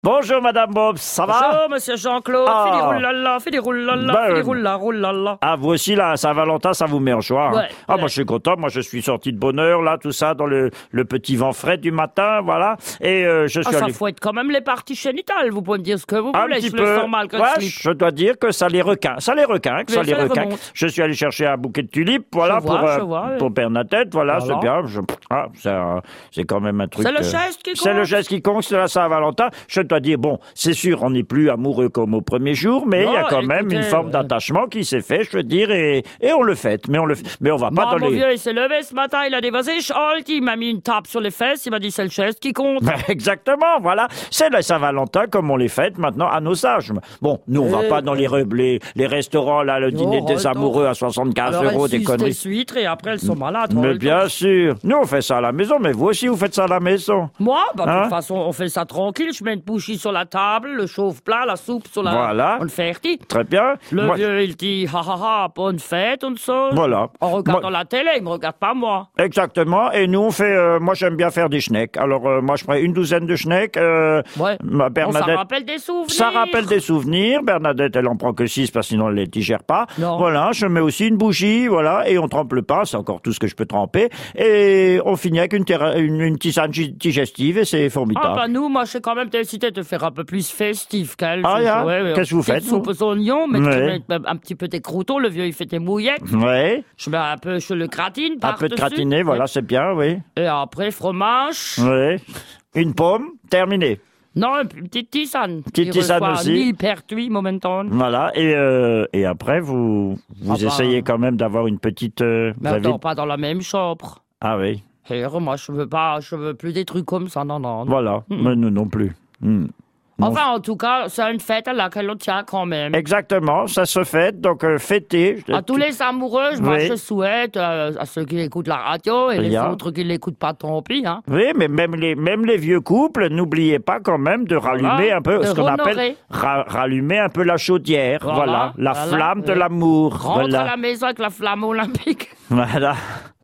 Bonjour Madame Bobs, ça va? Bonjour, monsieur Jean-Claude. Ah. Fais des roulala, fais des roulala, Ben, fais des roulala. Ah, vous aussi, là, Saint-Valentin, ça vous met en joie. Hein. Ouais, Ah, ouais. moi, je suis content. Moi, je suis sorti de bonne heure, là, tout ça, dans le petit vent frais du matin, voilà. Et je suis Ça allé... fouette quand même les parties génitales. Vous pouvez me dire ce que vous Un voulez. petit Je peu. le sens mal que Ouais, slip. je dois dire que ça les requinque. Ça les requinque, Mais ça les ça les requinque. remonte. Je suis allé chercher un bouquet de tulipes, voilà, Je vois, oui. pour Bernadette, voilà, Voilà. c'est bien. Ah, c'est quand même un truc... C'est le geste qui C'est le compte. geste qui compte, c'est la Saint-Valentin. Je dois dire, bon, c'est sûr, on n'est plus amoureux comme au premier jour, mais il y a Non, quand même écoutez, une forme d'attachement qui s'est fait, je veux dire, et on le fête. Mais on va pas Moi, dans mon les... vieux, il s'est levé ce matin, il a dévasé Scholt, il m'a mis une tape sur les fesses, il m'a dit c'est le geste qui compte. Exactement, voilà. C'est la Saint-Valentin comme on les fête maintenant à nos âges. Bon, nous, on va pas dans les restaurants, là, le dîner des amoureux à 75 Alors, euros, elles des sucent conneries. des huîtres et après elles sont malades. Mais bien sûr. Nous, on fait ça à la maison, mais vous aussi, vous faites ça à la maison. Moi, de Hein? toute façon, on fait ça tranquille. Je mets une bouchie sur la table, le chauffe-plat, la soupe sur la... Voilà. On le fait reti. Très bien. Le Moi- vieux, il dit, ha ha ha, bonne fête, on se... Voilà. En regardant Moi- la télé, il me regarde pas moi. Exactement. Et nous, on fait. Moi, j'aime bien faire des schnecks. Alors, moi, je ferai une douzaine de schnecks. Ouais. Ma Ça Bernadette. rappelle des souvenirs. Ça rappelle des souvenirs. Bernadette, elle en prend que 6 parce que sinon elle les digère pas. Non. Voilà, je mets aussi une bougie, voilà, et on trempe le pain, c'est encore tout ce que je peux tremper. Et on finit avec une tisane digestive et c'est Ah formidable. bah nous, moi, je sais quand même décidé de faire un peu plus festif qu'elle. Ah, ya. Ouais, Qu'est-ce que vous faites, soupe vous aux oignons, mais Ouais. tu mets un petit peu des croûtons, le vieux, il fait des mouillettes. Ouais, Je mets un peu, je le gratine un par peu de gratiné, voilà, c'est bien, oui. Et après, fromage. Ouais. Une pomme, terminé. Non, une petite tisane. Petite Il tisane reçoit aussi. 1000 pertuis momentan. Voilà, et après, vous Ah bah. essayez quand même d'avoir une petite... Mais vous on avez- dort pas dans la même chambre. Ah oui, Et moi, je veux plus des trucs comme ça, non, non. voilà, mais nous non plus. Non. Enfin, en tout cas, c'est une fête à laquelle on tient quand même. Exactement, ça se fête, donc fêtez. À tous les amoureux, moi, Oui. je souhaite, à ceux qui écoutent la radio et les Bien. autres qui l'écoutent pas, tant pis, hein. Oui, mais même les vieux couples, n'oubliez pas quand même de rallumer Voilà, un peu de ce qu'on appelle honorer. rallumer un peu la chaudière. Voilà, la voilà, flamme de oui. l'amour. Rentre Voilà. à la maison avec la flamme olympique. Voilà.